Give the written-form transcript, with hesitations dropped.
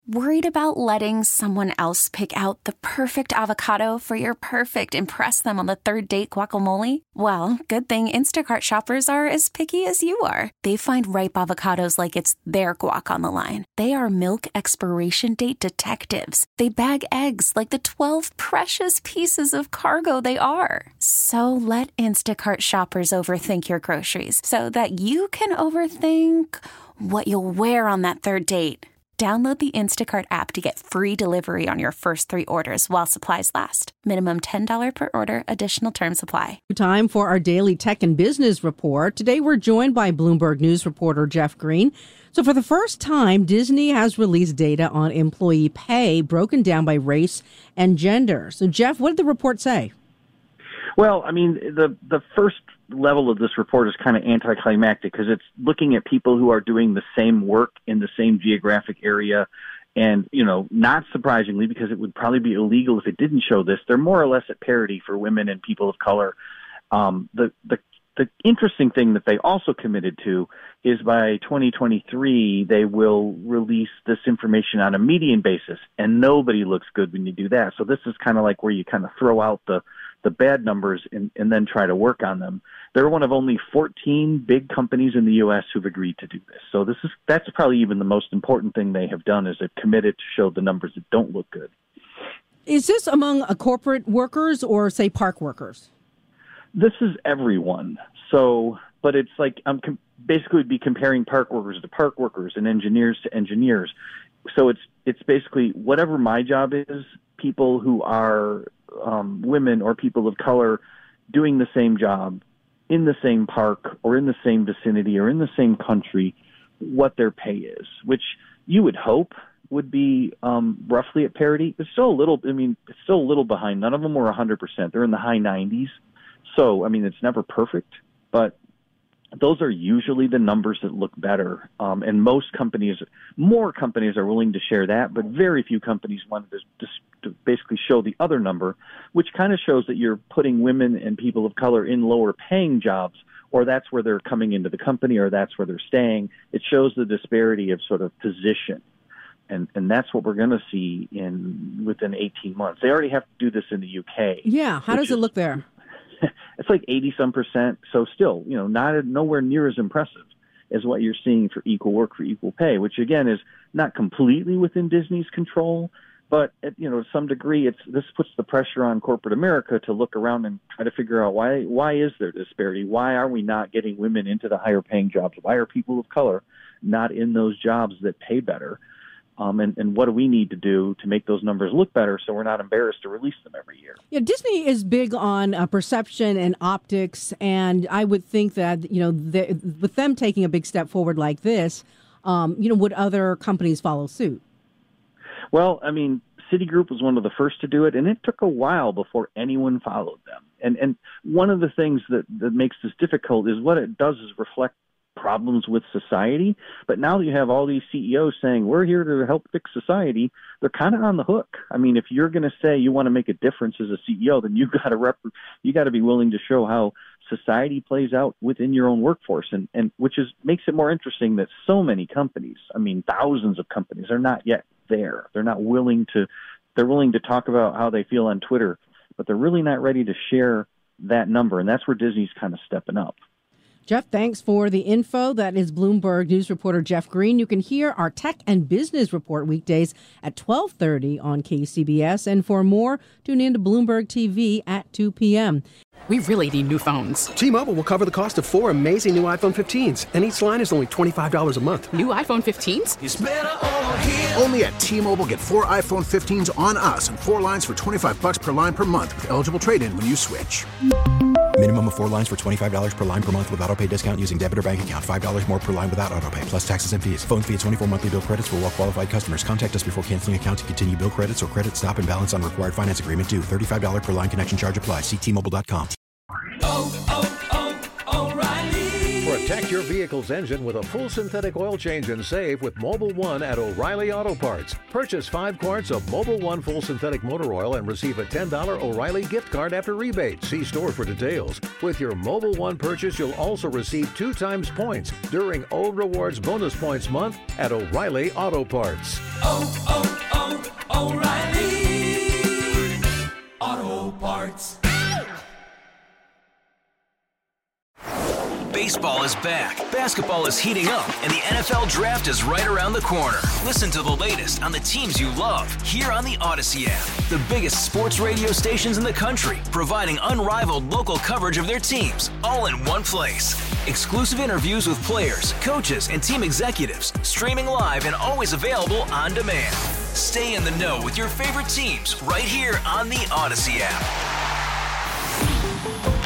Worried about letting someone else pick out the perfect avocado for your perfect impress them on the third date guacamole? Well, good thing Instacart shoppers are as picky as you are. They find ripe avocados like it's their guac on the line. They are milk expiration date detectives. They bag eggs like the 12 precious pieces of cargo they are. So let Instacart shoppers overthink your groceries so that you can overthink what you'll wear on that third date. Download the Instacart app to get free delivery on your first 3 orders while supplies last. Minimum $10 per order. Additional terms apply. Time for our daily tech and business report. Today we're joined by Bloomberg News reporter Jeff Green. So for the first time, Disney has released data on employee pay broken down by race and gender. So Jeff, what did the report say? Well, I mean, the first level of this report is kind of anticlimactic because it's looking at people who are doing the same work in the same geographic area. And, you know, not surprisingly, because it would probably be illegal if it didn't show this, they're more or less at parity for women and people of color. The interesting thing that they also committed to is by 2023, they will release this information on a median basis, and nobody looks good when you do that. So this is kind of like where you kind of throw out the bad numbers and then try to work on them. They're one of only 14 big companies in the U.S. who've agreed to do this. So that's probably even the most important thing they have done is they've committed to show the numbers that don't look good. Is this among corporate workers or, say, park workers? This is everyone. So, but it's like basically be comparing park workers to park workers and engineers to engineers. So it's basically whatever my job is, people who are women or people of color doing the same job in the same park or in the same vicinity or in the same country, what their pay is, which you would hope would be roughly at parity. It's still a little behind. None of them were 100%. They're in the high 90s. So, I mean, it's never perfect, but those are usually the numbers that look better. And more companies are willing to share that, but very few companies wanted to basically show the other number, which kind of shows that you're putting women and people of color in lower paying jobs, or that's where they're coming into the company, or that's where they're staying. It shows the disparity of sort of position. And that's what we're going to see within 18 months. They already have to do this in the UK. Yeah. How does it look there? It's like 80-some%. So still, nowhere near as impressive as what you're seeing for equal work for equal pay, which again is not completely within Disney's control, but to some degree, this puts the pressure on corporate America to look around and try to figure out why is there disparity? Why are we not getting women into the higher paying jobs? Why are people of color not in those jobs that pay better? And what do we need to do to make those numbers look better so we're not embarrassed to release them every year? Yeah, Disney is big on perception and optics, and I would think that, with them taking a big step forward like this, would other companies follow suit? Well, I mean, Citigroup was one of the first to do it, and it took a while before anyone followed them. And one of the things that makes this difficult is what it does is reflect problems with society. But now that you have all these CEOs saying, we're here to help fix society, they're kind of on the hook. I mean, if you're going to say you want to make a difference as a CEO, then you got to be willing to show how society plays out within your own workforce, and which makes it more interesting that so many companies, I mean, thousands of companies, are not yet there. They're willing to talk about how they feel on Twitter, but they're really not ready to share that number. And that's where Disney's kind of stepping up. Jeff, thanks for the info. That is Bloomberg News reporter Jeff Green. You can hear our tech and business report weekdays at 12:30 on KCBS. And for more, tune in to Bloomberg TV at 2 p.m. We really need new phones. T-Mobile will cover the cost of 4 amazing new iPhone 15s, and each line is only $25 a month. New iPhone 15s? It's better over here. Only at T-Mobile, get 4 iPhone 15s on us and 4 lines for $25 per line per month with eligible trade-in when you switch. Minimum of 4 lines for $25 per line per month with autopay discount using debit or bank account. $5 more per line without autopay, plus taxes and fees. Phone fee at 24 monthly bill credits for well-qualified customers. Contact us before canceling account to continue bill credits or credit stop and balance on required finance agreement due. $35 per line connection charge applies. See T-Mobile.com. Protect your vehicle's engine with a full synthetic oil change and save with Mobil 1 at O'Reilly Auto Parts. Purchase 5 quarts of Mobil 1 full synthetic motor oil and receive a $10 O'Reilly gift card after rebate. See store for details. With your Mobil 1 purchase, you'll also receive 2 times points during O Rewards Bonus Points Month at O'Reilly Auto Parts. Baseball is back, basketball is heating up, and the NFL Draft is right around the corner. Listen to the latest on the teams you love here on the Odyssey app. The biggest sports radio stations in the country, providing unrivaled local coverage of their teams, all in one place. Exclusive interviews with players, coaches, and team executives, streaming live and always available on demand. Stay in the know with your favorite teams right here on the Odyssey app.